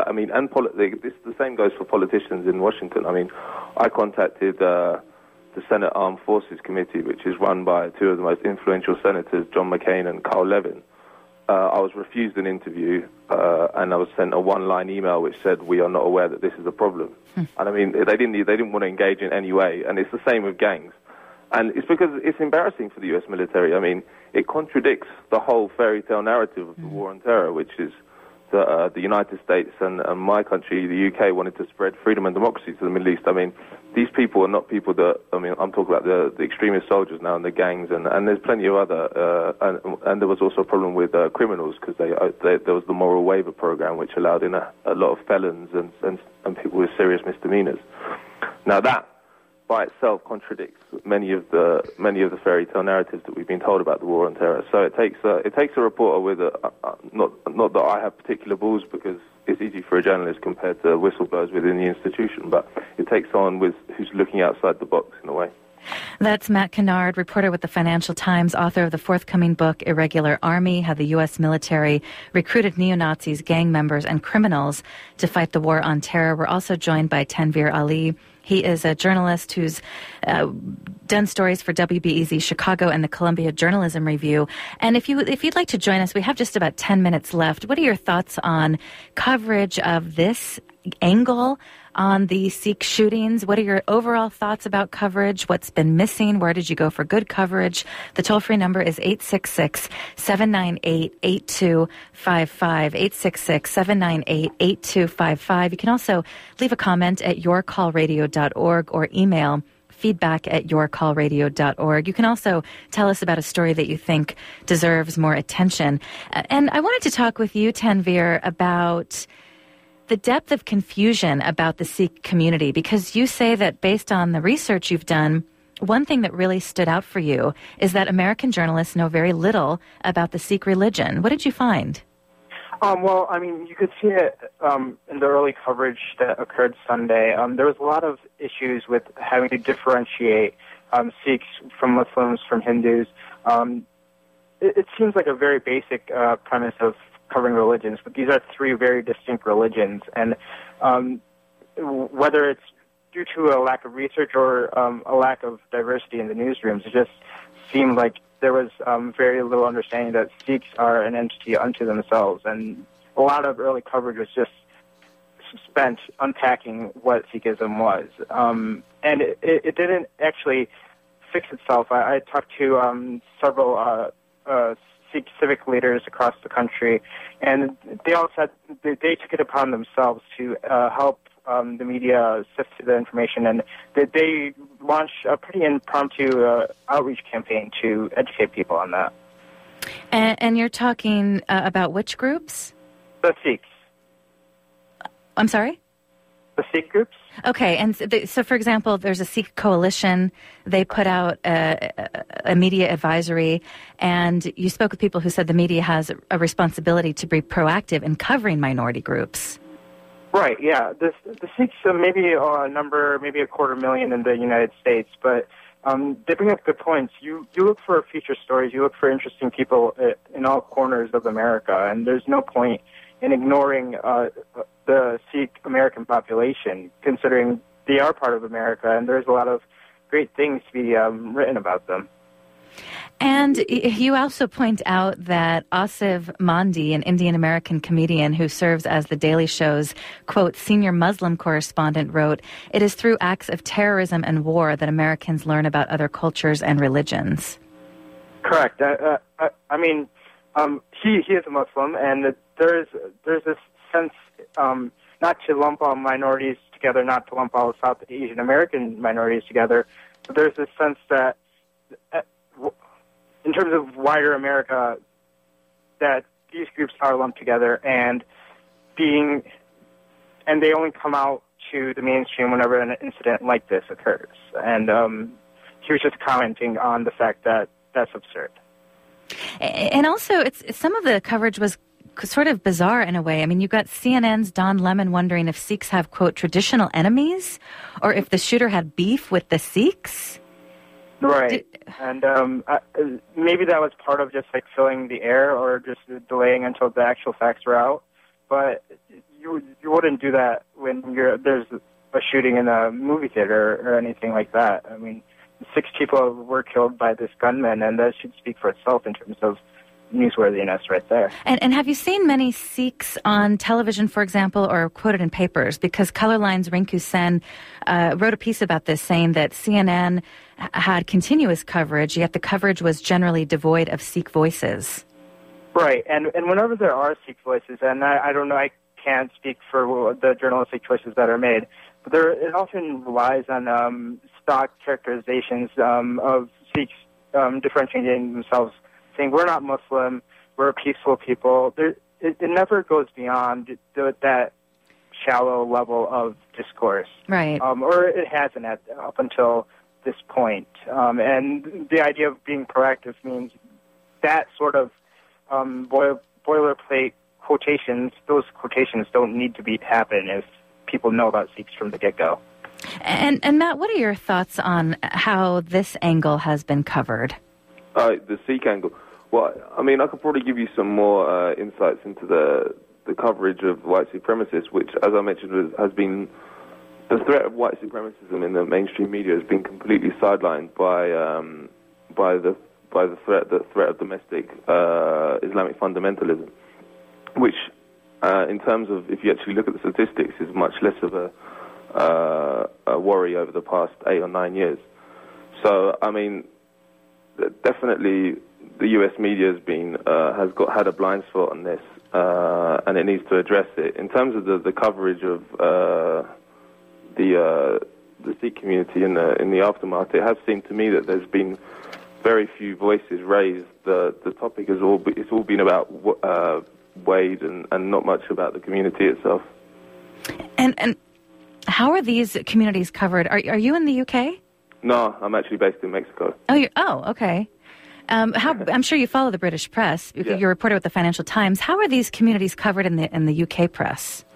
Speaker 4: The same goes for politicians in Washington. I mean, I contacted the Senate Armed Forces Committee, which is run by 2 of the most influential senators, John McCain and Carl Levin. I was refused an interview, and I was sent a one-line email which said, "We are not aware that this is a problem." And I mean, they didn't want to engage in any way. And it's the same with gangs. And it's because it's embarrassing for the U.S. military. I mean, it contradicts the whole fairy tale narrative of the war on terror, which is that the United States and my country, the UK, wanted to spread freedom and democracy to the Middle East. I mean, these people are not people that, I mean, I'm talking about the extremist soldiers now and the gangs, and there's plenty of other, and there was also a problem with criminals, because there was the moral waiver program, which allowed in a lot of felons and people with serious misdemeanors. Now that by itself contradicts many of the fairy tale narratives that we've been told about the war on terror. So it takes a reporter with not that I have particular balls, because it's easy for a journalist compared to whistleblowers within the institution, but it takes someone who's looking outside the box in a way.
Speaker 1: That's Matt Kennard, reporter with the Financial Times, author of the forthcoming book, Irregular Army, How the U.S. Military Recruited Neo-Nazis, Gang Members, and Criminals to Fight the War on Terror. We're also joined by Tanveer Ali. He is a journalist who's done stories for WBEZ Chicago and the Columbia Journalism Review. And if you'd like to join us, we have just about 10 minutes left. What are your thoughts on coverage of this angle on the Sikh shootings? What are your overall thoughts about coverage? What's been missing? Where did you go for good coverage? The toll-free number is 866-798-8255, 866-798-8255. You can also leave a comment at yourcallradio.org or email feedback@yourcallradio.org. You can also tell us about a story that you think deserves more attention. And I wanted to talk with you, Tanveer, about the depth of confusion about the Sikh community, because you say that based on the research you've done, one thing that really stood out for you is that American journalists know very little about the Sikh religion. What did you find?
Speaker 5: Well, I mean, you could see it in the early coverage that occurred Sunday. There was a lot of issues with having to differentiate Sikhs from Muslims, from Hindus. It seems like a very basic premise of covering religions, but these are 3 very distinct religions, and whether it's due to a lack of research or a lack of diversity in the newsrooms, it just seemed like there was very little understanding that Sikhs are an entity unto themselves, and a lot of early coverage was just spent unpacking what Sikhism was. And it didn't actually fix itself. I talked to several Sikh civic leaders across the country, and they all said they took it upon themselves to help the media sift through the information, and they launched a pretty impromptu outreach campaign to educate people on that.
Speaker 1: And you're talking about which groups?
Speaker 5: The Sikhs.
Speaker 1: I'm sorry?
Speaker 5: The Sikh groups?
Speaker 1: Okay, and so for example, there's a Sikh coalition. They put out a media advisory, and you spoke with people who said the media has a responsibility to be proactive in covering minority groups.
Speaker 5: Right, yeah. The Sikhs maybe a number, maybe 250,000 in the United States, but they bring up good points. You look for future stories. You look for interesting people in all corners of America, and there's no point in ignoring the Sikh American population, considering they are part of America, and there's a lot of great things to be written about them.
Speaker 1: And you also point out that Asif Mandi, an Indian-American comedian who serves as The Daily Show's, quote, senior Muslim correspondent, wrote, "It is through acts of terrorism and war that Americans learn about other cultures and religions."
Speaker 5: Correct. I mean, he is a Muslim, and there's this sense not to lump all minorities together, not to lump all South Asian American minorities together, but there's this sense that in terms of wider America, that these groups are lumped together and they only come out to the mainstream whenever an incident like this occurs. And he was just commenting on the fact that that's absurd.
Speaker 1: And also, some of the coverage was sort of bizarre in a way. I mean, you got CNN's Don Lemon wondering if Sikhs have, quote, traditional enemies, or if the shooter had beef with the Sikhs.
Speaker 5: Right. And maybe that was part of just like filling the air or just delaying until the actual facts were out. But you wouldn't do that when there's a shooting in a movie theater or anything like that. I mean, 6 people were killed by this gunman, and that should speak for itself in terms of newsworthiness right there.
Speaker 1: And have you seen many Sikhs on television, for example, or quoted in papers? Because Colorline's Rinku Sen wrote a piece about this, saying that CNN had continuous coverage, yet the coverage was generally devoid of Sikh voices.
Speaker 5: Right, and whenever there are Sikh voices, and I don't know, I can't speak for the journalistic choices that are made, but it often relies on stock characterizations of Sikhs differentiating themselves, saying we're not Muslim, we're a peaceful people. It never goes beyond that shallow level of discourse.
Speaker 1: Right.
Speaker 5: Or it hasn't up until this point. And the idea of being proactive means that sort of boilerplate quotations, those quotations don't need to happen if people know about Sikhs from the get-go.
Speaker 1: And Matt, what are your thoughts on how this angle has been covered?
Speaker 4: The Sikh angle. Well, I mean, I could probably give you some more insights into the coverage of white supremacists, which, as I mentioned, has been the threat of white supremacism in the mainstream media has been completely sidelined by the threat of domestic Islamic fundamentalism, which, in terms of, if you actually look at the statistics, is much less of a worry over the past 8 or 9 years. So, I mean, definitely the U.S. media had a blind spot on this, and it needs to address it. In terms of the coverage of the Sikh community in the aftermath, it has seemed to me that there's been very few voices raised. The topic it's all been about Wade and not much about the community itself.
Speaker 1: And how are these communities covered? Are you in the UK?
Speaker 4: No, I'm actually based in Mexico.
Speaker 1: Oh, okay. I'm sure you follow the British press.
Speaker 4: Yeah.
Speaker 1: You're a reporter with the Financial Times. How are these communities covered in the UK press?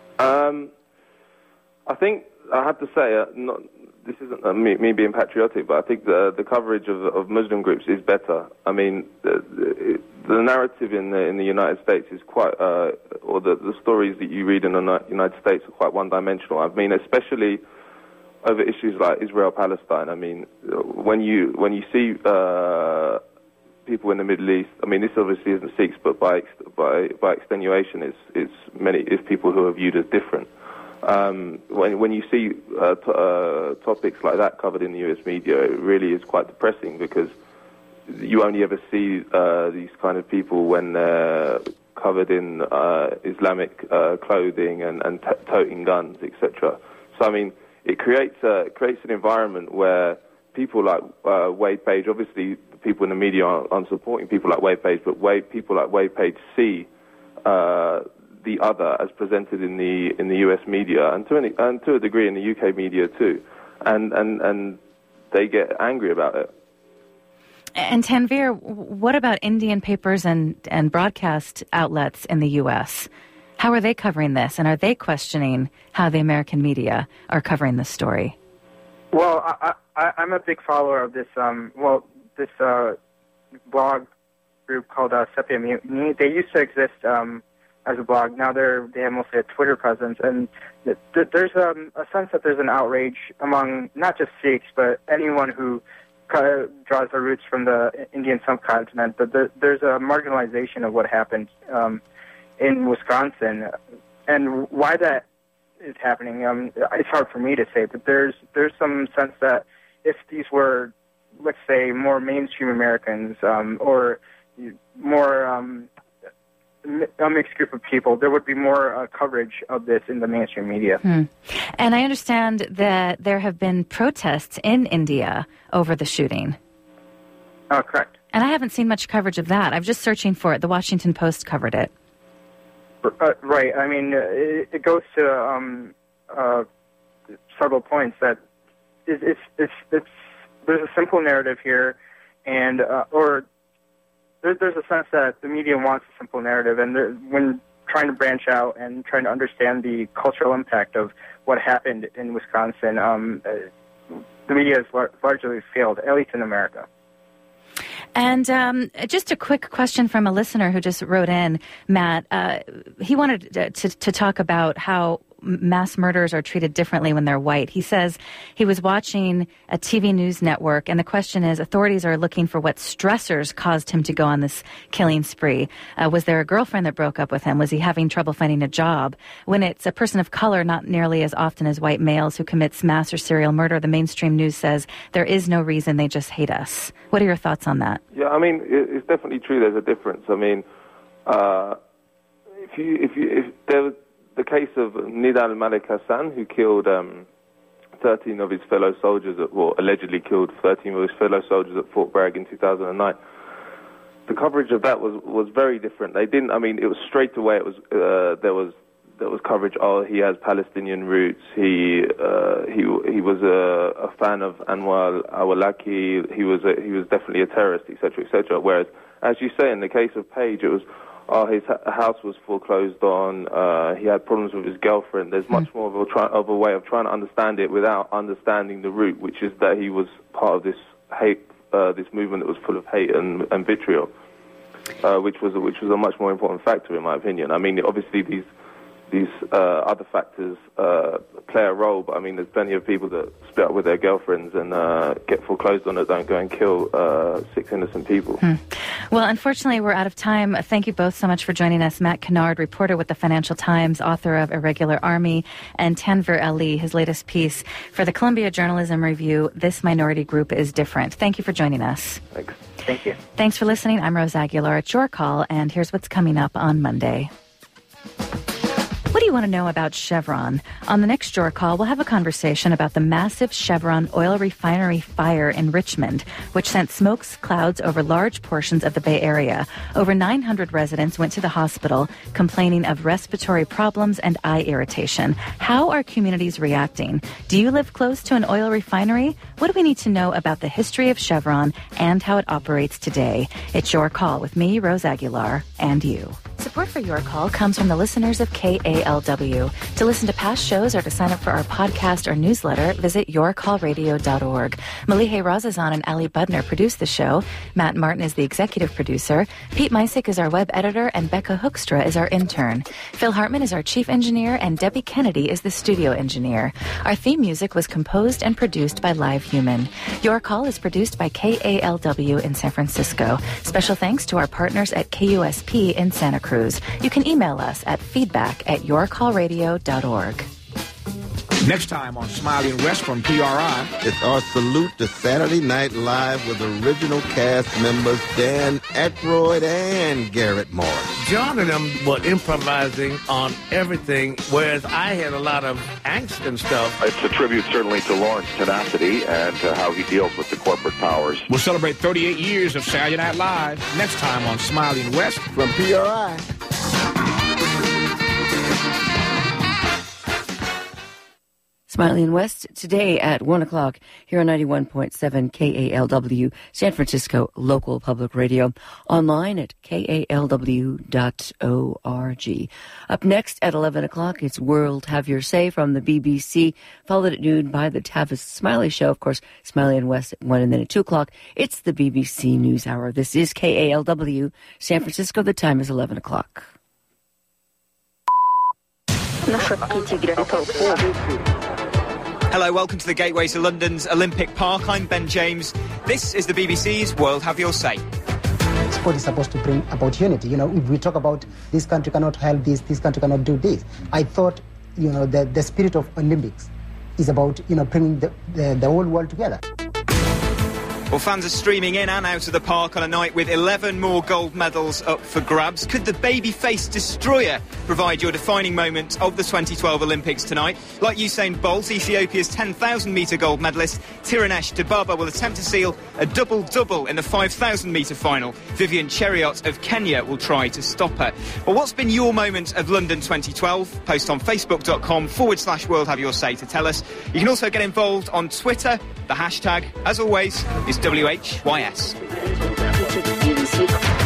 Speaker 4: I think I have to say, this isn't me being patriotic, but I think the coverage of Muslim groups is better. I mean, the narrative in the United States is quite, or the stories that you read in the United States are quite one-dimensional. I mean, especially over issues like Israel-Palestine. I mean, when you see people in the Middle East, I mean, this obviously isn't Sikhs, but by extenuation, it's people who are viewed as different. When you see topics like that covered in the U.S. media, it really is quite depressing because you only ever see these kind of people when they're covered in Islamic clothing and toting guns, etc. So, I mean, it creates an environment where people like Wade Page, obviously people in the media aren't supporting people like Wade Page, but people like Wade Page see the other as presented in the US media and to a degree in the UK media too, and they get angry about it.
Speaker 1: And Tanveer, what about Indian papers and broadcast outlets in the US? How are they covering this, and are they questioning how the American media are covering this story?
Speaker 5: Well, I'm a big follower of this. This blog group called Sepia Mutiny. They used to exist as a blog. Now they have mostly a Twitter presence, and there's a sense that there's an outrage among not just Sikhs but anyone who draws their roots from the Indian subcontinent. But there's a marginalization of what happened in Wisconsin, and why that is happening. It's hard for me to say, but there's some sense that if these were, let's say, more mainstream Americans or more a mixed group of people, there would be more coverage of this in the mainstream media.
Speaker 1: And I understand that there have been protests in India over the shooting.
Speaker 5: Correct.
Speaker 1: And I haven't seen much coverage of that. I'm just searching for it. The Washington Post covered it.
Speaker 5: Right. I mean, it goes to several points that it's there's a simple narrative here, and or there's a sense that the media wants a simple narrative, and when trying to branch out and trying to understand the cultural impact of what happened in Wisconsin, the media has largely failed, at least in America.
Speaker 1: And just a quick question from a listener who just wrote in, Matt. He wanted to talk about how mass murderers are treated differently when they're white. He says he was watching a TV news network, and the question is, authorities are looking for what stressors caused him to go on this killing spree. Was there a girlfriend that broke up with him? Was he having trouble finding a job? When it's a person of color, not nearly as often as white males who commits mass or serial murder, the mainstream news says there is no reason, they just hate us. What are your thoughts on that?
Speaker 4: Yeah, I mean, it's definitely true. There's a difference. I mean, if there was the case of Nidal Malik Hassan, who killed 13 of his fellow soldiers, allegedly killed 13 of his fellow soldiers at Fort Bragg in 2009. The coverage of that was very different. They didn't. I mean, it was straight away. It was there was coverage. Oh, he has Palestinian roots. He was a fan of Anwar al-Awlaki. He was definitely a terrorist, etc., etc. Whereas, as you say, in the case of Page, it was, his house was foreclosed on. He had problems with his girlfriend. There's much more of a way of trying to understand it without understanding the root, which is that he was part of this hate, this movement that was full of hate and vitriol, which was a much more important factor in my opinion. I mean, obviously these other factors play a role, but I mean, there's plenty of people that split up with their girlfriends and get foreclosed on that don't go and kill 6 innocent people.
Speaker 1: Well, unfortunately, we're out of time. Thank you both so much for joining us. Matt Kennard, reporter with the Financial Times, author of Irregular Army, and Tanvir Ali, his latest piece for the Columbia Journalism Review, This Minority Group is Different. Thank you for joining us.
Speaker 4: Thanks.
Speaker 5: Thank you.
Speaker 1: Thanks for listening. I'm Rose Aguilar. It's your call, and here's what's coming up on Monday. What do you want to know about Chevron? On the next Your Call, we'll have a conversation about the massive Chevron oil refinery fire in Richmond, which sent smoke clouds over large portions of the Bay Area. Over 900 residents went to the hospital complaining of respiratory problems and eye irritation. How are communities reacting? Do you live close to an oil refinery? What do we need to know about the history of Chevron and how it operates today? It's Your Call with me, Rose Aguilar, and you. Support for Your Call comes from the listeners of KALW. To listen to past shows or to sign up for our podcast or newsletter, visit yourcallradio.org. Malihe Razazan and Ali Budner produce the show. Matt Martin is the executive producer. Pete Meisick is our web editor, and Becca Hoekstra is our intern. Phil Hartman is our chief engineer, and Debbie Kennedy is the studio engineer. Our theme music was composed and produced by Live Human. Your Call is produced by KALW in San Francisco. Special thanks to our partners at KUSP in Santa Cruz. You can email us at feedback@yourcallradio.org.
Speaker 6: Next time on Smiling West from PRI.
Speaker 7: It's our salute to Saturday Night Live with original cast members Dan Aykroyd and Garrett Morris.
Speaker 8: John and them were improvising on everything, whereas I had a lot of angst and stuff.
Speaker 9: It's a tribute certainly to Lawrence tenacity and to how he deals with the corporate powers.
Speaker 6: We'll celebrate 38 years of Saturday Night Live next time on Smiling West
Speaker 7: from PRI.
Speaker 3: Smiley and West today at 1 o'clock here on 91.7 KALW, San Francisco Local Public Radio, online at kalw.org. Up next at 11 o'clock, it's World Have Your Say from the BBC, followed at noon by the Tavis Smiley Show. Of course, Smiley and West at 1, and then at 2 o'clock, it's the BBC News Hour. This is KALW, San Francisco. The time is 11 o'clock.
Speaker 10: Hello, welcome to the Gateway to London's Olympic Park. I'm Ben James. This is the BBC's World Have Your Say.
Speaker 11: Sport is supposed to bring about unity. You know, if we talk about this country cannot help this country cannot do this. I thought, you know, the spirit of Olympics is about, you know, bringing the whole world together.
Speaker 10: Well, fans are streaming in and out of the park on a night with 11 more gold medals up for grabs. Could the baby-faced destroyer provide your defining moment of the 2012 Olympics tonight? Like Usain Bolt, Ethiopia's 10,000-metre gold medalist Tirunesh Dibaba will attempt to seal a double-double in the 5,000-metre final. Vivian Cheruiyot of Kenya will try to stop her. Well, what's been your moment of London 2012? Post on facebook.com/World Have Your Say to tell us. You can also get involved on Twitter. The hashtag, as always, is WHYS.